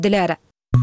diler.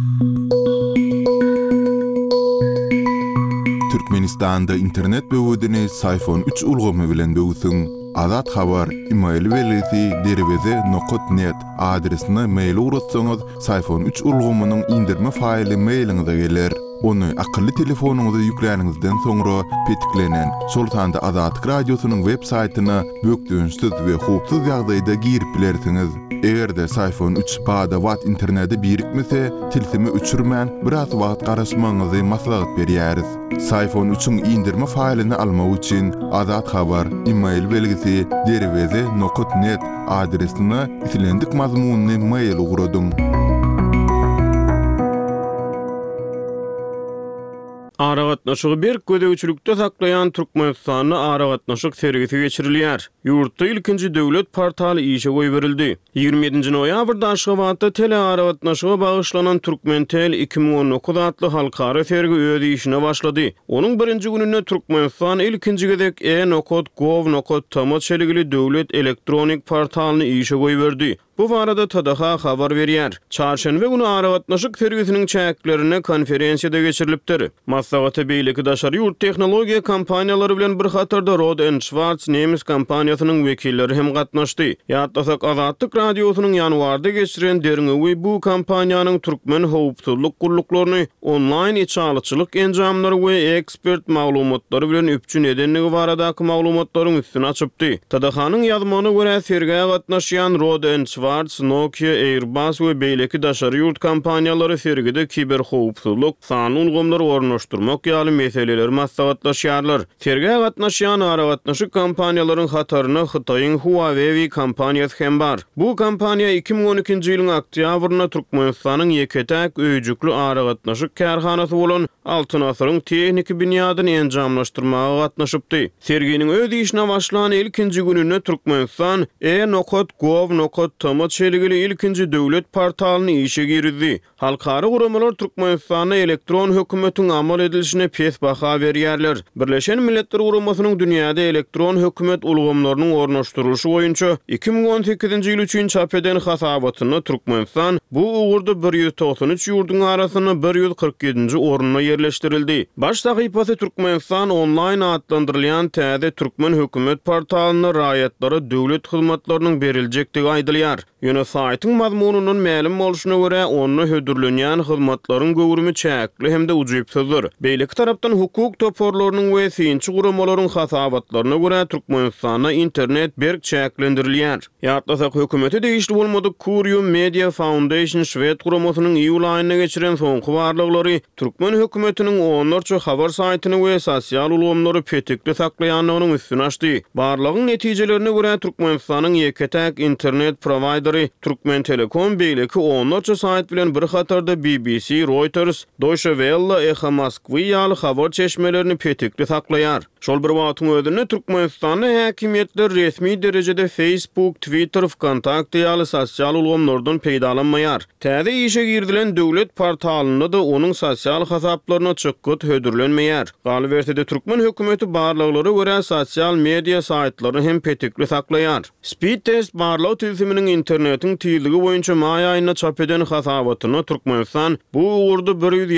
Türkmenistan'da internet böwüdini Sayfon 3 ulgamy bilen böwsün. Azat habar email welisi derweze.net adresine mail uğratsanız Sayfon 3 ulgamynyň indirme faýly mailiňize geler. Onu akıllı telefonuňyza ýüklenýänizden soňra petiklenen Sultanda Azatlyk Radiosynyň web saýtyna bökdüňsiz we hupsuz ýagdaýda girip bilersiňiz. Egerde Sayfon 3 bada wat interneti birikmese, tilsimi uçurman biraz wagt garaşmaňyzy maslahat berýäris. Sayfon 3'ün indirme faýlyny almak üçin Azat habar email belgisi derweze.net adresine itilendik mazmunly mail uğradyň. Aragatnaşygy bir gödäwçilikde saklayan Türkmenistanyň aragatnaşyk sergisi geçirilýär. Ýurtda ilkinji döwlet portaly işe goýberildi. 27 noýabrda Aşgabatda tele aragatnaşyga bagyşlanan Türkmentel 2019 adly halkara sergi öz işine başlady. Onuň birinji gününde Türkmenistan ilkinji gezek e-nokot.gov.tm çeligili döwlet elektronik portalyny işe goýberdi. Bu barada Tadaha habar berýär. Çarşenbe günü aragatnaşyk sergisiniň çäklerine konferensiýada geçirilipdir. Maslahaty beýleki daşary ýurt tehnologiýa kompaniýalary bilen bir hatarda Rode & Schwarz nemis kompaniýasynyň wekilleri hem gatnaşdy. Ýatlasak Azatlyk Radiosynyň ýanwarda geçiren derňewi bu kompaniýanyň türkmen howpsuzlyk guruluklaryny online içalyçylyk enjamlary we ekspert maglumatlary bilen üpçün edenligi baradaky maglumatlaryň üstüne açypdy. Tadahanyň ýazmagyna görä sergiye gatnaşýan Rode & Schwarz, Nokia, Airbus we beýleki daşary ýurt kompaniýalary sergide kiber howpsuzlyk sany ulgamlary ornaşdyrmak ýaly meseleleri maslahatlaşýarlar. Sergiye gatnaşýan aragatnaşyk kompaniýalaryň hataryna Hytaýyň Huawei kompaniýasy hem bar. Bu kompaniýa 2012-nji ýylyň oktýabryna Türkmenistanyň ýeketäk öýjükli aragatnaşyk kärhanasy bolan Altyn asyryň tehnik binýadyny enjamlaşdyrmaga gatnaşypdy. Serginiň öz işine başlanan ilkinji gününe Türkmenistan e-nokot.gov.tm çeligili ilkinji döwlet portalyny işe girdi. Halkara guramalar Türkmenistanyň elektron hökümetiň amal edilişine pes baha berýärler. Birleşen Milletler Guramasynyň dünýäde elektron hökümet ulgamlarynyň ornaşdyrylşy boýunça 2018-nji ýyl üçin çap eden hasabatyna Türkmenistan bu uğurda 193 ýurduň arasyna 147-nji oruna yerleşdirildi. Baş sahypasy Türkmenistan online adlandyrylýan täze türkmen hökümet portalyny raýatlara döwlet hyzmatlarynyň beriljektigi aýdylýar. Ýöne saýtyň mazmunynyň ma'lum bolşyna görä onu hödürlenýän hyzmatlaryň göwrümi çäkli hemde ujypsyzdyr. Beýleki tarapdan hukuk toporlarynyň we synçy guramalaryň hasabatlaryna görä Türkmenistana internet berk çäklendirilýär. Ýatlasak hökümeti değişli bolmady Kurium Media Foundation Şwed guramasynyň iýul aýyna geçiren soňky barlyklary türkmen hökümetiniň onlarça habar saýtyny we sosial ulgamlary petikli saklaýanynyň üstüne açdy. Barlygyň netijelerine görä Türkmenistanyň ýeketäk internet provideri Türkmen Telekom beýleki onlarça saýt bilen bir hatarda BBC, Reuters, Deutsche Welle, Echo Moskwy ýaly habar çeşmelerini petikli saklaýar. Şol bir wagtyň özünde Türkmenistanyň häkimetleri resmi derejede Facebook, Twitter, WhatsApp ýaly sosial ulgamlardan peýdalanmaýar. Täze işe girdilen döwlet portalynda da onuň sosial hasaplaryna çykyt hödürlenmeýär. Galbertede türkmen hökümeti barlyklary görä sosial media saýtlaryny hem petikli saklaýar. Speed test barlaw tüzüminiň internetiň tiýligi boýunça maý aýyna çap eden hasabatyna Türkmenistan bu uğurda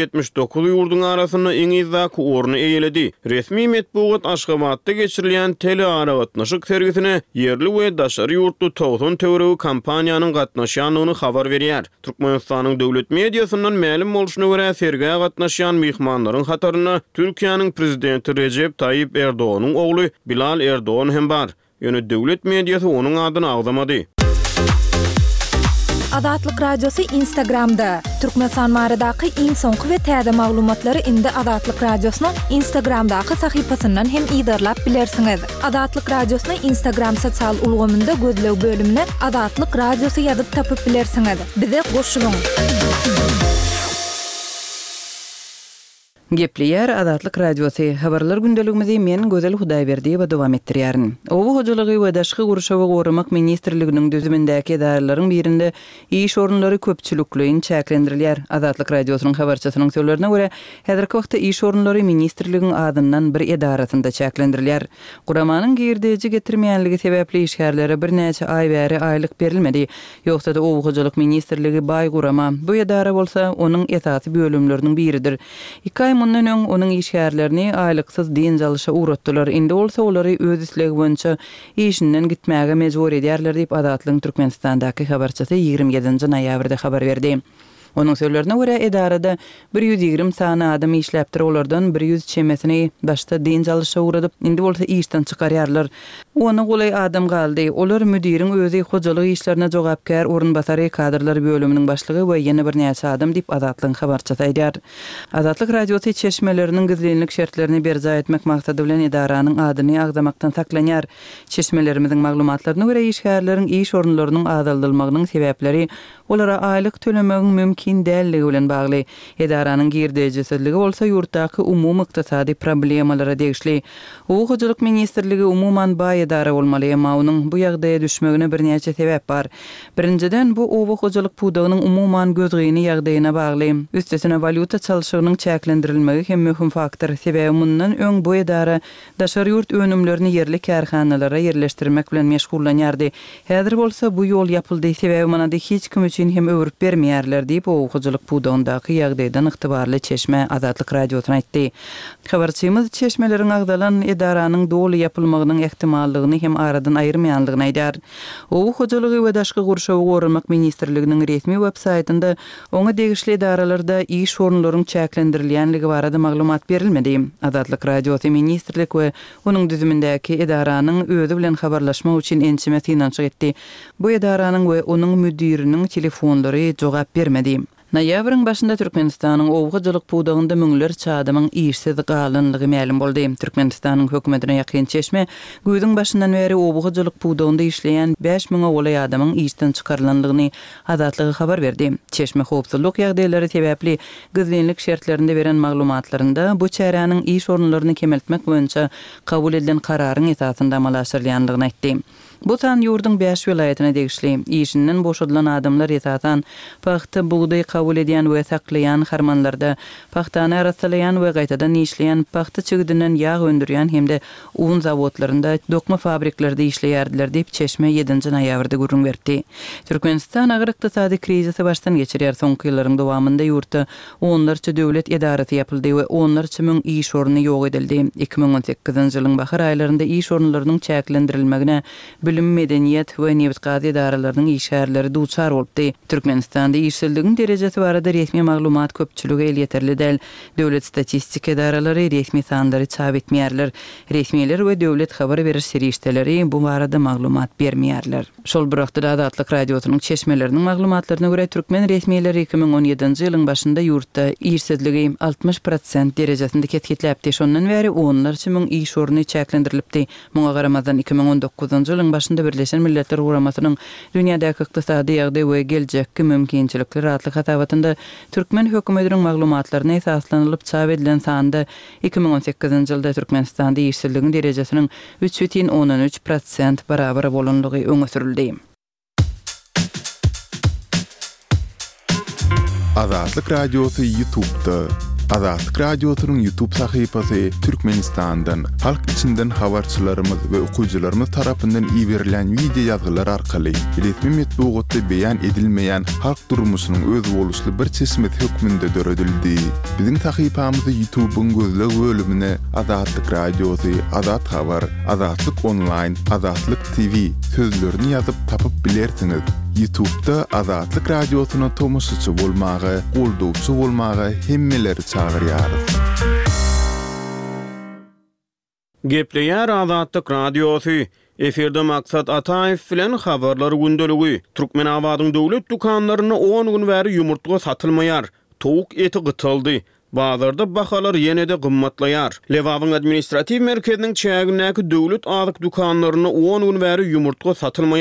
179 ýurduň arasyna iň izdaky orny eýledi. Resmi metbuat Aşgabatda geçirilýän tele aragatnaşyk sergisine yerli we daşary ýurtly 90 töweregi kompaniýanyň gatnaşýanlygyny habar berýär. Türkmenistanyň döwlet mediasyndan ma'lum bolşyna görä sergiye gatnaşýan mihmanlaryň hataryna Türkiýanyň prezidenti Recep Tayyip Erdoğanyň ogly Bilal Erdoğan hem bar. Ýöne döwlet mediasy onuň adyny agdamady. Azatlyk Radiosu Instagramda. Türkmenistan baradaky iň soňky we täze maglumatlary indi Azatlyk Radiosynyň Instagramdaky sahypasyndan hem ýydarlap bilersiňiz. Azatlyk Radiosyny Instagram sosial ulgamynda gözlew bölümine Azatlyk Radiosu ýazyp tapyp bilersiňiz. Bize goşulyň. Gepleyer Adatlyk Radiosu habarlar gündeligimizi men Gözel Hudaýberdi we dowam etdirýärin. Owu hojalygy we daşky guruşawy gorumak ministrliginiň düzümindäki edaralaryň birinde iş orunlary köpçülikliň çäklendirilýär. Adatlyk Radiosynyň habarçysynyň sözlerine görä, häzirki wagtda iş orunlary ministrligiň adyndan bir edarasynda çäklendirilýär. Guramanyň girdeji getirmeýänligi sebäpli işgärlere bir näçe ay bäri aýlyk berilmedi. Ýoksa-da owu hojalyk ministrligi baý gurama. Bu edara bolsa onuň esaty bölümleriniň biridir. 2 ay mundan öň onuň işgärlerini aýlyksyz diň jalysha uğratdylar. Indi bolsa olary öz islegi boýunça işinden gitmäge mejbur edýärler diýip Adatlyň Türkmenistandaky habarçysy 27 noýabrda habar berdi. Onun sözlerine göre edarada 120 sany adam işläpdir, olardan 100 çemesini başta diň jalysha uğradyp indi bolsa işden çykarýarlar. Onu golay adam galdy. Olar müdiriň özi hojalyk işlerine jogapkär orunbasary kadrlar bölüminiň başlygy we ýene bir näçe adam diýip Adatlyň habarçysy aýdýar. Adatlyk Radiosy çeşmeleriniň gizlenlik şertlerini berza etmek maksady bilen edaranyň adyny agdamakdan saklanýar. Çeşmelerimiziň maglumatlaryna görä işgärleriň iş orunlarynyň azaldylmagynyň sebäpleri olara aýlyk tölemegiň mümkin dälligi bilen bagly. Edaranyň girdejisizligi bolsa ýurtdaky umumy ykdysady problemalara degişli. Owu hojalyk ministrligi umuman baý edara bolmaly, emma onuň bu ýagdaýa düşmegine bir näçe sebäp bar. Birinciden bu owu hojalyk pudagynyň umuman gözgeyni ýagdaýyna bagly. Üstesine valyuta çalyşygynyň çäklendirilmegi hem möhüm faktor. Sebäbi mundan öň bu edara daşary ýurt önümlerini yerli kärhanalara yerleşdirmek bilen meşgullanýardy. Häzir bolsa bu ýol ýapyldy. Sebäbi manada hiç kim üçin hem öwrüp bermeýärler diýip owu hojalyk pudagyndaky ýagdaýdan ygtybarly Çeşme Adatlyk Radiosyna aýtdy. Habarçymyz çeşmeleriň agdalan edaranyň doly ýapylmagynyň ehtimallygyny hem aradan aýyrmaýanlygyny aýdýar. Owu hojalygy we daşky guruşawy gorumak ministrliginiň resmi websaýtynda oňa degişli edaralarda iş orunlarynyň çäklendirilýänligi barada maglumat berilmedi. Adatlyk Radiosy ministrlik we onuň düzümindäki edaranyň özü bilen habarlaşmak üçin ençime finançy etdi. Bu edaranyň we onuň müdiriniň telefonlary jogap bermedi. Noýabryň başynda Türkmenistanyň owu hojalyk pudagynda müňler çadamyň işsiz galynlygy ma'lum boldy. Türkmenistanyň hökümetine ýakyn Çeşme güýdüň başyndan beri owu hojalyk pudagynda işleýän 5000 golay adamyň işden çykarlanlygyny Adatlyga habar berdi. Çeşme howpsuzlyk ýagdaýlary sebäpli gizlenlik şertlerinde beren maglumatlarynda bu çäranyň iş orunlaryny kemeltmek boýunça kabul edilen kararyň esasynda amalaşdyrylýanlygyny aýtdy. Bu san ýurduň 5 vilayatyna degişli. İşinden boşadylan adamlar esasan paxta buğday kabul edýän we saklaýan harmanlarda, paxtany arasalaýan we gaýtadan işleýän, paxta çygydynyň ýağ öndürýän hemde un zawodlarynda, dokma fabriklerinde işleýärdiler diýip Çeşme 7 noýabrda gurrun berdi. Türkmenistan agyr ykdysady krizisi başdan geçirýär. Soňky ýyllaryň dowamında ýurtda onlarça döwlet edarasy ýapyldy we onlarça müň iş oruny ýok edildi. 2018-nji ýylyň bahar aýlarynda iş orunlarynyň çäklendirilmegine bilim, medeniýet we nebitgazy edaralarynyň işgärleri duçar boldy. Türkmenistanda işsizligiň derejesi barada resmi maglumat köpçüligi el ýeterli däl. Döwlet statistik edaralary resmi sanlary çap etmeýärler. Resmiler we döwlet habar beriş serişdeleri bu barada maglumat bermeýärler. Şol bir wagtda Adatlyk Radiosynyň çeşmeleriniň maglumatlaryna görä Türkmen resmileri 2017-nji ýylyň başynda ýurtda işsizligi 60% derejesinde ketgitläpdi. Şondan beri onlarça müň iş oruny çäklendirilipdi. Muňa garamazdan 2019-njy ýylyň başynda Birleşen Milletler Guramasynyň dünýädäki ykdysady ýagdaý we geljekki mümkinçilikler atly hatabatynda Türkmen hökümetiniň maglumatlaryna esaslanylyp çap edilen sanda 2018-nji ýylda Türkmenistanda işsizligiň derejesiniň 3,13% barabar bolanlygy öňe sürildi. Adatlyk Radiosy YouTube'da. Adatlyk Radiosynyň YouTube sahypasy Türkmenistandan, halk içinden habarçylarymyz we okuwçylarymyz tarapyndan iýerilen video ýazgylar arkaly resmi metbugatda beýan edilmeýän halk durmuşynyň öz boluşly bir çeşmet hökmünde döredildi. Biziň sahypamyzy YouTube'un gözleg bölümine Adatlyk Radiosy, Adat Habar, Adatlyk Online, Adatlyk TV sözlerini ýazyp tapyp bilersiňiz. YouTube'da Adatlyk Radiosyna tomoşaçy bolmagy, goldowçy bolmagy hemmeleri çagyrýarys. Gepleýär Adatlyk Radiosy. Eferde maksat Ataýew bilen habarlar gündeligi. Türkmen awadyň döwlet dukanlaryna 10 gün bäri ýumurtga satylmaýar. Towuk eti gytyldy. Bazarda bahalar yenede gymmatlaýar. Lewawyň administrativ merkeziniň çägindäki döwlet azyk dukanlaryna 10 gün bäri ýumurtga satylmaýar.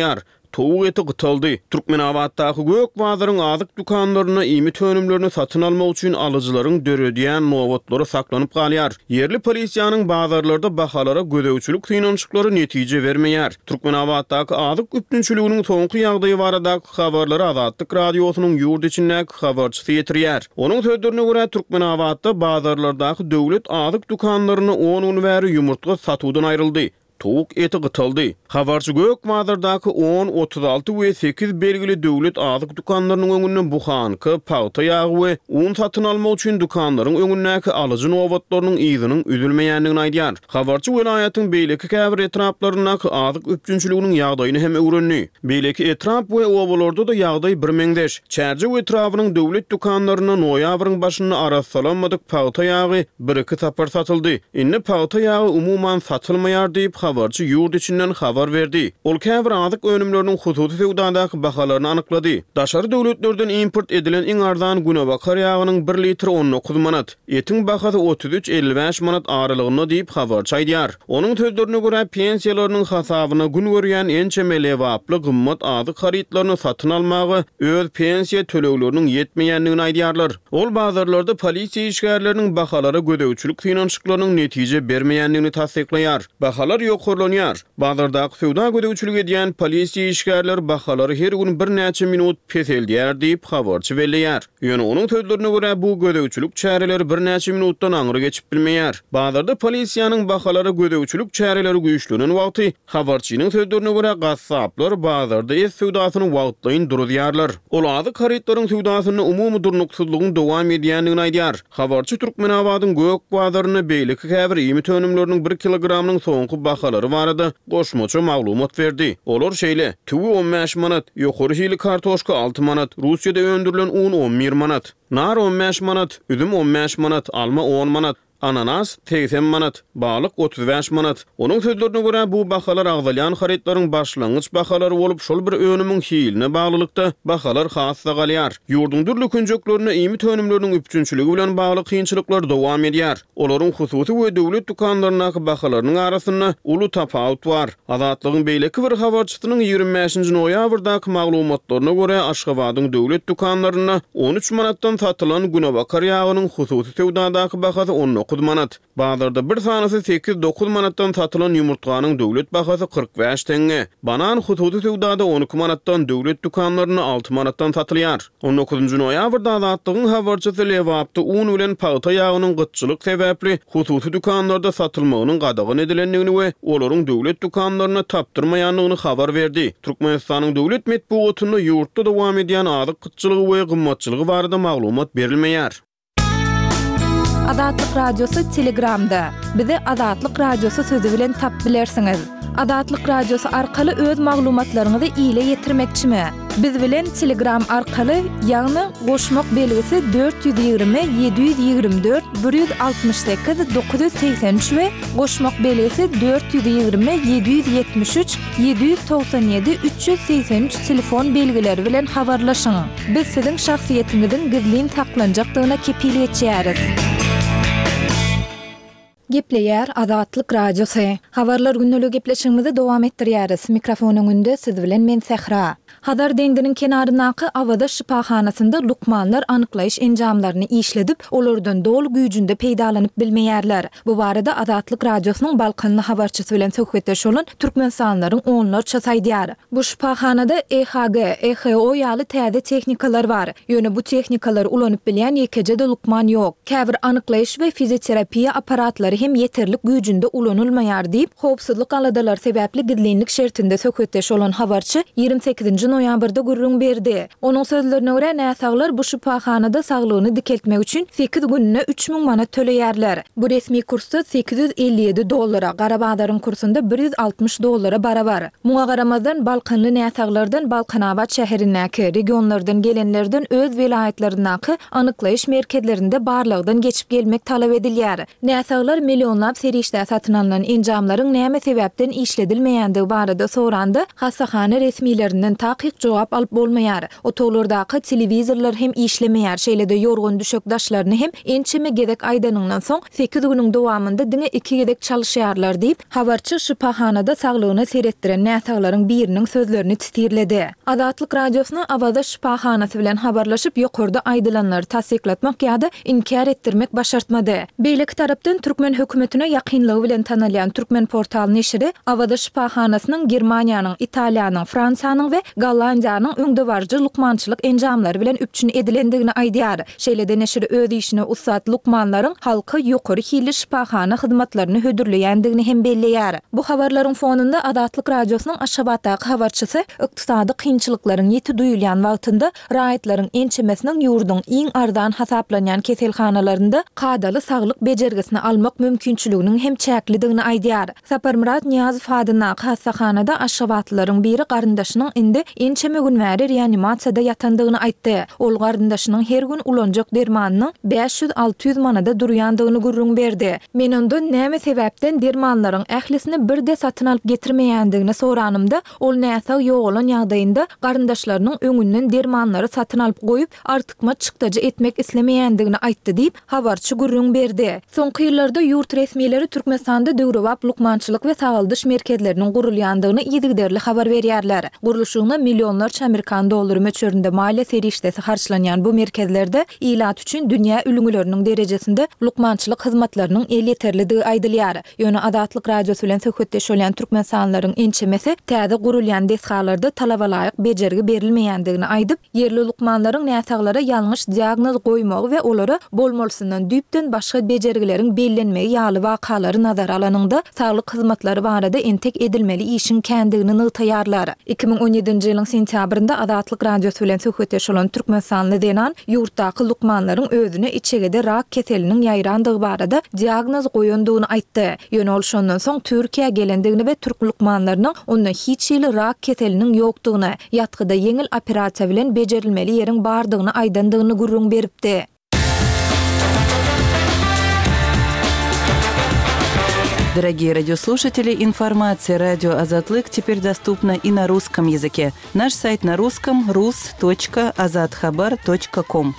towuk eti gytyldy. Türkmenabaddaky gök bazaryň azyk dukanlaryna imi tönümlerini satyn almak üçin alyjylaryň dörediýän nowatlary saklanyp galýar. Yerli polisiýanyň bazarlarda bahalara gödäwçilik tynançyklary netije bermeýär. Türkmenabaddaky azyk üptünçiliginiň soňky ýagdaýy barada habarlary Azatlyk radiosynyň ýurt içindäki habarçysy ýetirýär. Onuň sözlerine görä Türkmenabadda bazarlardaky döwlet azyk dukanlaryny 10 gün bäri ýumurtga satuwdan aýryldy. Towuk eti gytyldy. Habarçy gök bazardaky 10, 36 we 8 belgili döwlet azyk dukanlarynyň öňünden buhanky, pawta ýagy we un satyn almak üçin dukanlaryň öňündäki alyjy nowatlarynyň ýygynyň üzülmeýändigini aýdýar. Habarçy welaýatyň beýleki käbir etraplarynaky azyk üpjünçiliginiň ýagdaýyny hem öwrenýär. Beýleki etrap we owalarda da ýagdaý birmeňdeş. Çärje we etrabynyň döwlet dukanlaryna noýabryň başyny arasalanmadyk pawta ýagy 1-2 tapar satyldy. Indi pawta ýagy umumyň satylmaýar diýip habarçy ýurt içinden habar berdi. Ol käbir azyk önümleriniň hususy sowdadaky bahalaryny anyklady. Daşary döwletlerden import edilen iň arzan günebakar ýagynyň 1 litr 19 manat, etiň bahasy 33-55 manat aralygynda diýip habarçy aýdýar. Onuň sözlerine görä pensiýalarynyň hasabyna gün görýän ençe melewaply gymmat azyk haritlaryny satyn almagy öz pensiýa tölegleriniň ýetmeýändigini aýdýarlar. Ol bazarlarda polisiýa işgärleriniň bahalary gödäwçilik tynançyklarynyň netije bermeýändigini tasdiklaýar. Bahalar ýokurlanýar. Bazardaky sowda gödäwçilik edýän polisiýa işgärler bahalary her gün bir näçe minut peseldýär diýip habarçy belleýär. Ýöne onuň sözlerine görä bu gödäwçilik çäreleri bir näçe minutdan aňyry geçip bilmeýär. Bazarda polisiýanyň bahalary gödäwçilik çäreleri güýçlenen wagty habarçynyň sözlerine görä gassaplar bazarda es sowdasyny wagtlaýyn durýarlar. Ol azyk haritlaryň sowdasyny umumy durnuksyzlygyň dowam edýändigini aýdýar. Habarçy Türkmenabadyň gök bazaryny beýleki käbir ýemi tönümleriniň 1 kilogramynyň soňky bahalary barada goşmaça maglumat berdi. Olar şeýle: tüwi 15 manat, ýokary hili kartoşka 6 manat, Russiýada öndürilen un 11 manat, nar 15 manat, üzüm 15 manat, alma 10 manat, ananas 80 manat, balyk 35 manat. Onuň sözlerine görä bu bahalar agzalyan haritlaryň başlangyç bahalary bolup şol bir önümiň hiline baglylykda bahalar hassa galýar. Ýurduň dürli künjeklerine imi tönümleriniň üpjünçiligi bilen bagly kynçylyklar dowam edýär. Olaryň hususy we döwlet dukanlarynyň bahalarynyň arasynda uly tapawut bar. Azatlygyň beýleki bir habarçysynyň 25-nji noýabrdaky maglumatlaryna görä Aşgabatyň döwlet dukanlaryna 13 manatdan satylan günebakar ýagynyň hususy sowdadaky bahasy 19 manat. Bazarda bir sanysy 8-9 manatdan satylan ýumurtganyň döwlet bahasy 45 tenge. Banan hususy sowdada 12 manatdan döwlet dukanlaryna 6 manatdan satylýar. 19-njy noýabrda Azatlygyň habarçysy lewapda un bilen pawta ýagynyň gytçylyk sebäpli hususy dukanlarda satylmagynyň gadagyn edilendigini we olaryň döwlet dukanlaryna tapdyrmaýanlygyny habar berdi. Türkmenistanyň döwlet medeniýetinde ýurtda dowam edýän azyk gytçylygy we gymmatçylygy barada maglumat berilmeýär. Azatlyk radiosu Telegramda. Bizi Azatlyk radiosu sözü bilen tap bilersiňiz. Azatlyk radiosu arkaly öz maglumatlaryňyzy ýyle ýetirmekçimi? Biz bilen Telegram arkaly ýagny goşmak belgisi 420 724 168 983 we goşmak belgisi 420 773 797 383 telefon belgileri bilen habarlaşyň. Biz siziň şahsiýetiňiziň gizlin saklanjakdygyna kepil etýäris. Gepleýär Azatlyk radiosu. Habarlar günnälik gepleşigimizi dowam etdirýäris. Mikrofonyň önünde siz bilen men Sehra. Hadar deňdiniň kenarynaky awada şipahanasynda lukmanlar anyklaýyş enjamlaryny işledip, olardan dol güýjünde peýdalanyp bilmeýärler. Bu barada Azatlyk radiosynyň balkanly habarçysy bilen söhbetdeş bolan türkmensanlaryň onlarça saýdýar. Bu şipahanada EHG, EHO ýaly täze tehnikalar bar. Ýöne bu tehnikalar ulanyp bilýän ýekije de lukman ýok. Käbir anyklaýyş we fizioterapiýa aparatlary hem yeterlik güýjünde ulanylmaýar diýip, howpsuzlyk aladalar sebäpli gizlinlik şertinde söhbetdeş bolan habarçy 28-nji noýabrda gurrun berdi. Onuň sözlerine görä näsaglar bu şipahanada saglygyny dikeltmek üçin 8 gününe 3000 manat töleýärler. Bu resmi kursda $857, Garabadaryň kursunda $160 barabar. Muňa garamazdan balkanly näsaglardan Balkanabad şäherindäki regionlardan gelenlerden öz welaýatlarynaky anyklaýyş merkezlerinde barlygdan geçip gelmek talap edilýär. Näsaglar milyonlap serişde satın alınan enjamlaryň näme sebäpden işledilmeýändigi barada sorandy. Hassahana resmiýlerinden takyk jogap alyp bolmaýar. Otolardaky telewizorlar hem işlemeýär. Şeýlede ýorgun düşekdaşlaryny hem ençeme gedek aýdanyňdan soň 8 güniň dowamında diňe 2 gedek çalyşýarlar diýip habarçy şipahanada saglygyny seretdiren näsaglaryň biriniň sözlerini titirledi. Adatlyk radiosyna Awada şipahanasy bilen habarlaşyp ýokurda aýdylanlary tasdiklatmak ýa-da inkar etdirmek başartmady. Beýleki tarapdan Türkmen hökümetine ýakynlygy bilen tanalýan Türkmen portaly neşri Awada şipahanasynyň Germaniýanyň, Italiýanyň, Fransanyň we Gollandiýanyň öňdewarjy lukmançylyk enjamlary bilen üpçün edilendigini aýdýar. Şeýlede neşri öz işine ussat lukmanlaryň halky ýokary hili şipahana hyzmatlaryny hödürleýändigini hem belleýär. Bu habarlaryň fonunda Adatlyk radiosynyň Aşgabatdaky habarçysy ykdysady kynçylyklaryň ýeti duýulýan wagtynda raýatlaryň ençemesiniň ýurduň iň ardan hasaplanýan keselhanalarynda kadaly saglyk bejergisini almak mümkinçiliginiň hem çäklidigini aýdýar. Saparmurat Niýazow adına hastahanada Aşgabatlylaryň biri garyndaşynyň indi ençeme gün bäri reanimasiýada ýatandygyny aýtdy. Ol garyndaşynyň her gün ulanjak dermanyny 500-600 manada durýandygyny gurrun berdi. Men ondan näme sebäpden dermanlaryň ählisini birde satyn alyp getirmeýändigini soranymda ol näse ýok bolan ýagdaýynda garyndaşlarynyň öňünden dermanlary satyn alyp goýup artykma çykdaja etmek islemeýändigini aýtdy diýip habarçy gurrun berdi. Soňky ýyllarda ýurt resmiýetleri Türkmenistanda döwrewap lukmançylyk we sagaldyş merkezleriniň gurulýandygyny ýygyderli habar berýärler. Guruluşyna milyonlarça Amerikan dollary möçberinde maliýe serişdesi harçlanýan bu merkezlerde ilat üçin dünýä ülüňleriniň derejesinde lukmançylyk hyzmatlarynyň elýeterligi aýdylýar. Ýöne Adatlyk radiosy bilen söhbetdeş bolan türkmensanlaryň ençemesi täze gurulýan deshalarda talabalaýyk bejergi berilmeýändigini aýdyp, yerli lukmanlaryň näsaglara ýalňyş diagnoz goýmagy we olary bolmolsundan düýpden başga bejergileriň bellenmegi ýaly wakalary nazara alanyňda saglyk hyzmatlary barada entek edilmeli işin kendigini nytaýarlar. 2017-nji ýylyň sentýabrynda Adatlyk radiosy bilen söhbetdeş bolan türkmensanly denan ýurtdaky lukmanlaryň özüne içegede rak keseliniň ýaýrandygy barada diagnoz goýandygyny aýtdy. Ýöne ol şondan soň Türkiýe gelendigini we türk lukmanlarynyň onda hiç ýyly rak keseliniň ýokdugyny, ýatgyda ýeňil operasiýa bilen bejerilmeli ýeriň bardygyny aýdandygyny gurrun beripdi. Дорогие радиослушатели, информация «Радио Азатлык» теперь доступна и на русском языке. Наш сайт на русском rus.azadkhabar.com.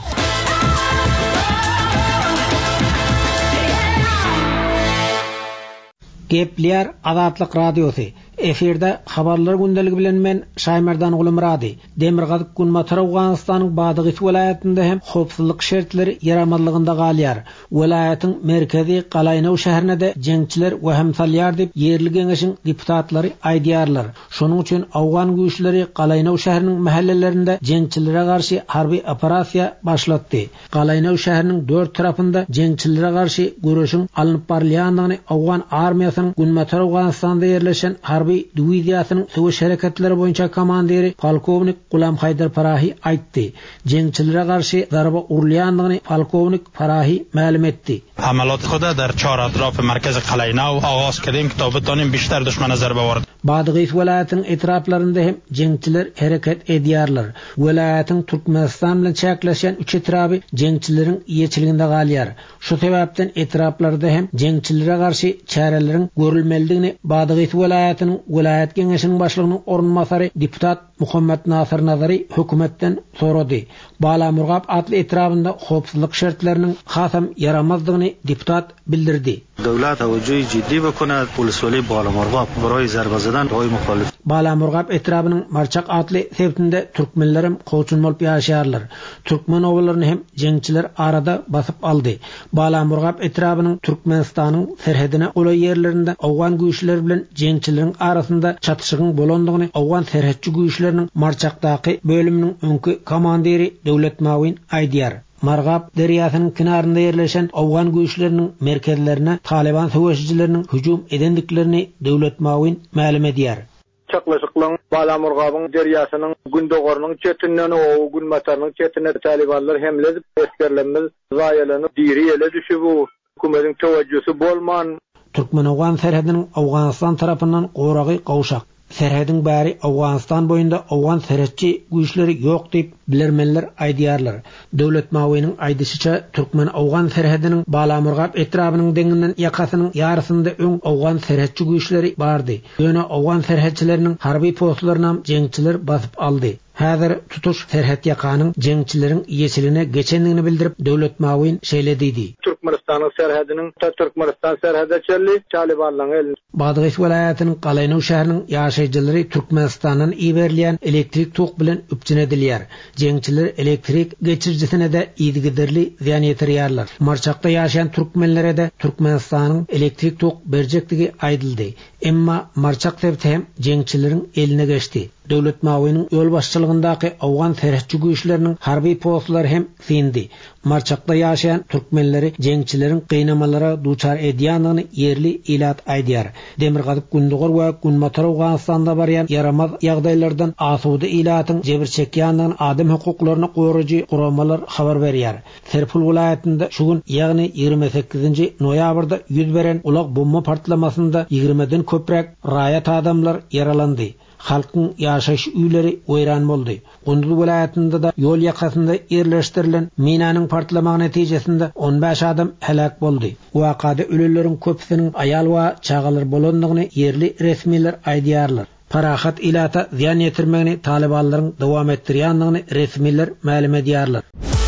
Gepler Adatlyk radiosu. Eferde habarlar gündeligi bilen men Şaýmerdan Gulumrady. Demirgazyk Gunmatar Awganystanyň Badygy welaýatynda hem howpsuzlyk şertleri ýaramadlygynda galýar. Welaýatyň merkezi Galaynaw şäherine de jeňçiler we hemsalýar diýip ýerli geňeşiň deputatlary aýdýarlar. Şonuň üçin Awgan güýçleri Galaynaw şäheriniň mahallelerinde jeňçilere garşy harby operasiýa başlatdy. Galaynaw şäheriniň 4 tarapynda jeňçilere garşy görüşiň alınıp barylýandygyny Awgan armiýasynyň Gunmatar Awganystanda ýerleşen harby diviziýasynyň söwüş hareketleri boýunça komandiri polkovnik Gulam Haydar Parahi aýtdy. Jeňçilere garşy zarba urulýandygyny polkovnik Parahi ma'lum etdi. عملات خود در 4 اطراف مرکز قلعه‌نو آغاز کردیم که تا بتونیم بیشتر دشمن ضربه وارد. Badygy welaýatynyň etraplarynda hem jeňçiler hereket edýärler. Welaýatyň Türkmenistan bilen çäkleşen 3 etrapy jeňçileriň ýeçiliginde galýar. Şu sebäpden etraplarda hem jeňçilere garşy çäreleriň görülmelidigini Badygy welaýatynyň welaýat geňeşiniň başlygynyň orunmasary deputat Muhammed Nasir Nazary hökümetden sorady. Balamurgap atly etrapynda howpsuzlyk şertleriniň hasam yaramazdygyny deputat bildirdi. دولت توجه جدی بکنه پلیسولی بالامرغاب برای ضربه زدن رای مخالف. Balamurgap etrapynyň Marçak atly sebtinde türkmenlerim goçun bolup ýaşaýarlar. Türkmen owlaryny hem jeňçiler arada basyp aldy. Balamurgap etrapynyň Türkmenistanyň serhedine olay ýerlerinde Awgan güýçleri bilen jeňçileriň arasynda çatışygyň bolandygyny Awgan serhetçi güýçleriniň Marçakdaky bölüminiň öňkü komandiri Döwlet Mawin aýdýar. Margap derýasynyň kinarynda ýerleşen Awgan güýçleriniň merkezlerine Taliban söwüşçileriniň hüjum edendiklerini Döwlet Mawin ma'lum edýär. Çaklaşıklan Balamurgabyň derýasynyň Gündogorynyň çetinden o Gunmatarynyň çetine Talibanlar hemledip eskerlenmez zaýalanyp diri ele düşüp hökümetiň tewejjuhsy bolman. Türkmen Awgan serhediniň Awganystan tarapyndan goragy gowşak. Serhedin bäri Awganistan boyunda Awgan serhetçi güýçleri ýok diýip bilermenler aýdýarlar. Döwlet mawynyň aýdyşyça Türkmen-Awgan serhediniň Balamurgap etrabynyň deňinden ýakasynyň ýarysynda öň Awgan serhetçi güýçleri bardy. Ýöne Awgan serhetçileriniň harby postlaryna jeňçiler basyp aldy. Häzir tutuş serhet ýakanyň jeňçileriň ýeçiline geçendigini bildirip döwlet mawyn şeýledidi. Türkmenistanyň serhediniň Türkmenistan serhedçileri Talibanlaryň elinde. Badygyş welaýatynyň Galaynow şäheriniň ýaşaýjylary Türkmenistandan iberliýän elektrik tok bilen üpjünedilýär. Jeňçiler elektrik geçirjisine de ýygyderli ziýan ýetirýärler. Marçakda ýaşaýan türkmenlere de Türkmenistanyň elektrik tok berjektigi aýdyldy. Emma marçak sebäbi hem jeňçileriň eline geçdi. Döwlet mawynyň ýol başçylygyndaky Awgan serhetçi güýçleriniň harby postlary hem sindi. Marçakda ýaşaýan türkmenleri jeňçilerin gynamalara duçar edýändigini yerli ilat aýdýar. Demirgazyk Gündogar we Günmatar Awganistanda barýan yaramaz ýagdaýlardan asuda ilatyň jebir çekýändigini adam hukuklaryny goýarjy guramalar habar berýär. Serpul vilayatynda şu gün ýagny 28-nji noýabrda ýüz beren ulak bomba partlamasynda 20den köprek raýat adamlar yaralandy. Halkyň ýaşaýyş üýleri weýran boldy. Gündüz vilayatynda da ýol ýakasynda ýerleşdirilen minanyň partlamagy netijesinde 15 adam helak boldy. Wakada ölüleriň köpsiniň aýal we çagalar bolandygyny yerli resmiler aýdýarlar. Parahat ilata ziýan ýetirmegini Talibanlaryň dowam etdirýändigini resmiler ma'lum edýärler.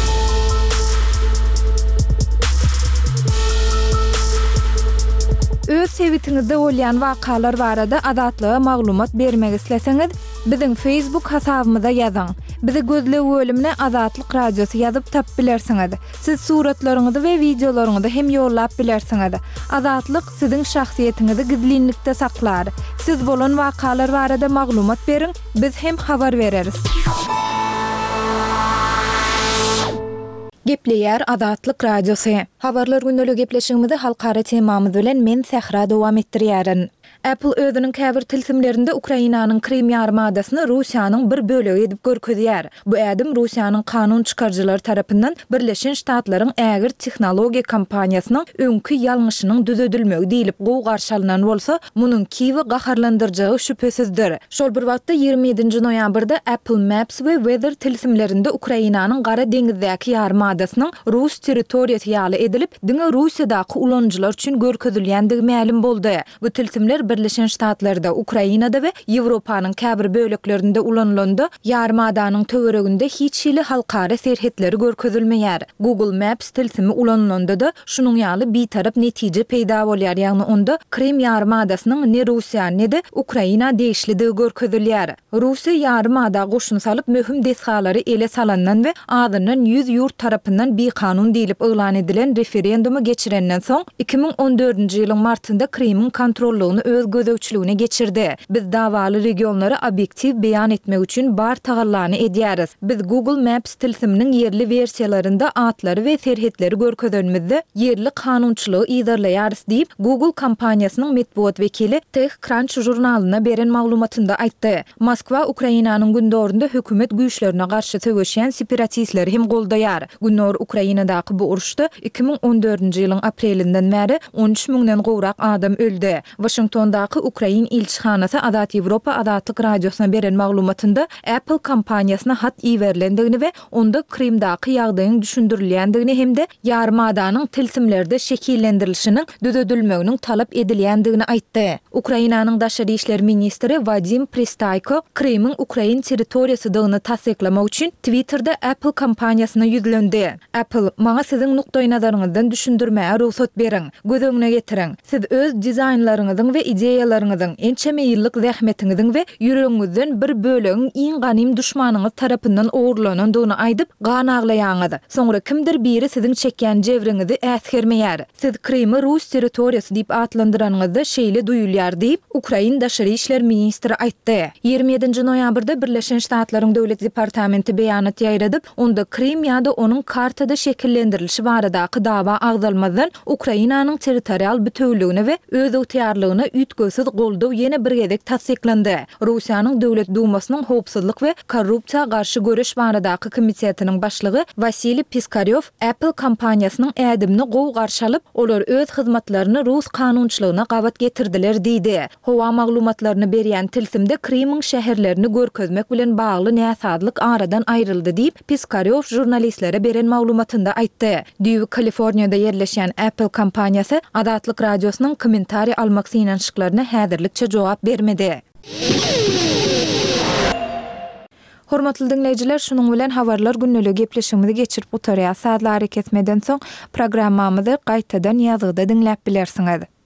Öz sevitiňizde bolýan wakalar barada adatlyga maglumat bermek isleseňiz, biziň Facebook hasabymyza ýazyň. Bizi gözlep bölümine Azatlyk Radiosu ýazyp tap bilersiňiz. Siz suratlaryňyzy we videolaryňyzy hem ýollap bilersiňiz. Azatlyk siziň şahsiýetiniňizi gizlinlikde saklar. Siz bolan wakalar barada maglumat beriň, biz hem habar bereriz. Gepleýär Azatlyk Radiosu. Habarlar gündelik gepleşigimizi halkara temamyz bilen men Sehra dowam etdirýärin. Apple özünün käbir tilsimlerinde Ukrainanyň Krim ýarymadasyny Russiýanyň bir bölegi edip görkezýär. Bu ädim Russiýanyň kanun çykarjylary tarapyndan Birleşen Ştatlaryň ägir tehnologiýa kompaniýasynyň öňkü ýalňyşynyň düzedilmegi diýilip gowy garşylanan bolsa, munyň Kiwi gaharlandyrjagy şüphesizdir. Şol bir wagtda 27-nji noýabrda Apple Maps we Weather tilsimlerinde Ukrainanyň Gara deňizdäki ýarymadasynyň Rus territoriýasy ýaly edilip, diňe Russiýadaky ulanjylar üçin görkezilýändigi ma'lum boldy. Bu tilsimler Birleşen Ştatlarda, Ukrainada we Ýewropanyň käbir böleklerinde ulanylanda ýarymadaanyň töwereginde hiç hili halkara serhetleri görkezilmeýär. Google Maps tilsimi ulanylanda da şunuň ýaly bitarap netije peýda bolýar. Ýagny onda Krim ýarymadasynyň ne Russiýa ne de Ukraina deýişligi görkezilýär. Russiýa ýarymada goşun salyp möhüm desgalary ele salandan we adyndan 100 ýurt tarapyndan bir kanun diýilip elan edilen referendumy geçirenden soň 2014-nji ýylyň martynda Krimiň kontrollugyny öz gözegçiligine geçirdi. Biz davaly regionlary obyektiv beýan etmek üçin bar tagallany edýäris. Biz Google Maps tilsiminiň yerli versiýalarynda atlary we serhetleri görkezönmizde yerli kanunçylygy ýerleýäris diýip Google kompaniýasynyň medbuat wekili TechCrunch jurnalyna beren maglumatynda aýtdy. Moskwa Ukrainanyň gündorunda hökümet güýçlerine garşy sögeşýän separatistleri hem goldaýar. Gündor Ukrainadaky bu uruşda 2014-nji ýylyň aprelinden bäri 13 000-den gowrak adam öldi. Washingtondaky Ukrain ilçihanasy Azat Ýewropa Azatlyk Radiosuna beren maglumatynda Apple kompaniýasyna hat iýerlendigini we onda Krimdaky ýagdaýyň düşündirilýändigini hemde ýarymadaanyň tilsimlerde şekillendirilişiniň düzedilmeginiň talap edilýändigini aýtdy. Ukrainanyň daşary işler ministri Vadim Pristayko Krimiň Ukrain territoriýasydygyny tasdiklamak üçin Twitterda Apple kompaniýasyna ýüzlendi. Apple, maňa siziň nukdaý nazaryňyzdan düşündirmäge ruhsat beriň, gözüňe getiriň. Siz öz dizaynlaryňyzyň we ideýalaryňyzyň ençeme ýyllyk zähmetiňiziň we ýüregiňizden bir bölegiň iň ganym düşmanyňyz tarapyndan ogurlanandygyny aýdyp ganaglaýaňyz. Soňra kimdir biri siziň çekýän jewriňizi äsgermeýär. Siz Krimi Rus territoriýasy diýip atlandyranyňyzda şeýle duýulýar diýip Ukrain daşary işler ministri aýtdy. 27-nji noýabrda Birleşen Ştatlaryň döwlet departamenti beýanat ýaýradyp, onda Krim ýa-da onuň kartada şekillendirilişi baradaky dawa agdalmadan Ukrainanyň territorial bütünlügine we öz ýetiýärligine üýtgösiz goldaw ýene bir gezek tasdiklandi. Russiýanyň Döwlet Dumasynyň howpsuzlyk we korrupsiýa garşy görüş baradaky komitetining başlygy Vasily Piskaryew Apple kompaniýasynyň ädimini gowy garşy alyp, olar öz hyzmatlaryny Rus kanunçylygyna gawat getirdiler diýdi. Howa maglumatlaryny berýän tilsimde Krimiň şäherlerini görkezmek bilen bagly näsadlyk aradan aýryldy diýip Piskaryew jurnalistlere beren maglumatynda aýtdy. Düýbi Kaliforniýada ýerleşen Apple kompaniýasy Adatlyk radiosynyň kommentari almak synanşyklaryna häzirlikçe jogap bermedi. Hormatly dinleyijiler, şunuň bilen habarlar günneligi gepleşigimizi geçirip otarýar. Saatlar ketmeden soň programmamyzy gaýtadan ýazgyda dinläp bilersiňiz.